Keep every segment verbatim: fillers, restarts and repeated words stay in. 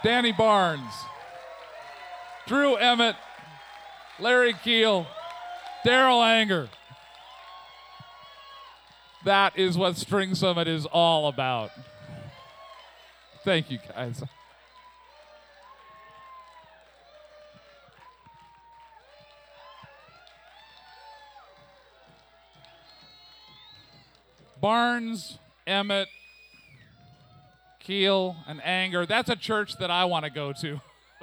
Danny Barnes, Drew Emmett, Larry Keel, Daryl Anger. That is what String Summit is all about. Thank you, guys. Barnes, Emmett, Keel, and Anger. That's a church that I want to go to.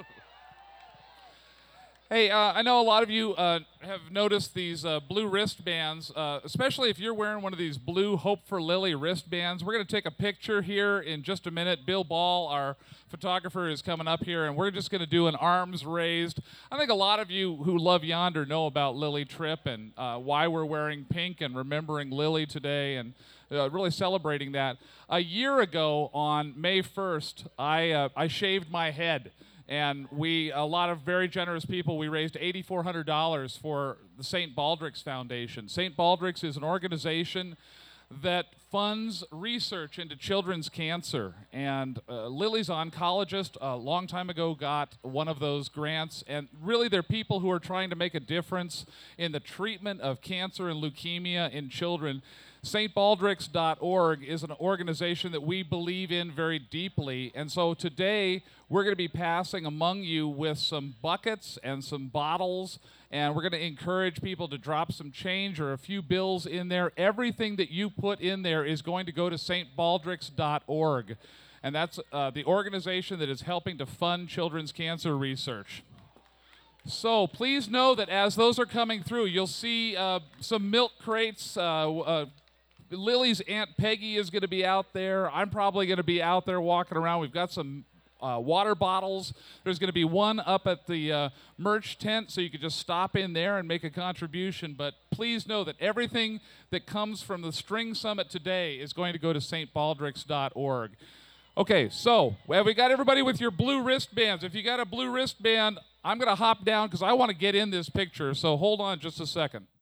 Hey, uh, I know a lot of you uh, have noticed these uh, blue wristbands, uh, especially if you're wearing one of these blue Hope for Lily wristbands. We're going to take a picture here in just a minute. Bill Ball, our photographer, is coming up here, and we're just going to do an arms raised. I think a lot of you who love Yonder know about Lily Tripp and uh, why we're wearing pink and remembering Lily today and uh, really celebrating that. A year ago on May first, I, uh, I shaved my head. And we, a lot of very generous people, we raised eight thousand four hundred dollars for the Saint Baldrick's Foundation. Saint Baldrick's is an organization that funds research into children's cancer. And uh, Lily's oncologist a long time ago got one of those grants. And really, they're people who are trying to make a difference in the treatment of cancer and leukemia in children. St Baldricks dot org is an organization that we believe in very deeply. And so today, we're going to be passing among you with some buckets and some bottles, and we're going to encourage people to drop some change or a few bills in there. Everything that you put in there is going to go to St Baldricks dot org, and that's uh, the organization that is helping to fund children's cancer research. So please know that as those are coming through, you'll see uh, some milk crates. Uh, uh, Lily's Aunt Peggy is going to be out there. I'm probably going to be out there walking around. We've got some uh, water bottles. There's going to be one up at the uh, merch tent, so you could just stop in there and make a contribution. But please know that everything that comes from the String Summit today is going to go to St Baldricks dot org. Okay, so have we got everybody with your blue wristbands? If you got a blue wristband, I'm going to hop down because I want to get in this picture, so hold on just a second.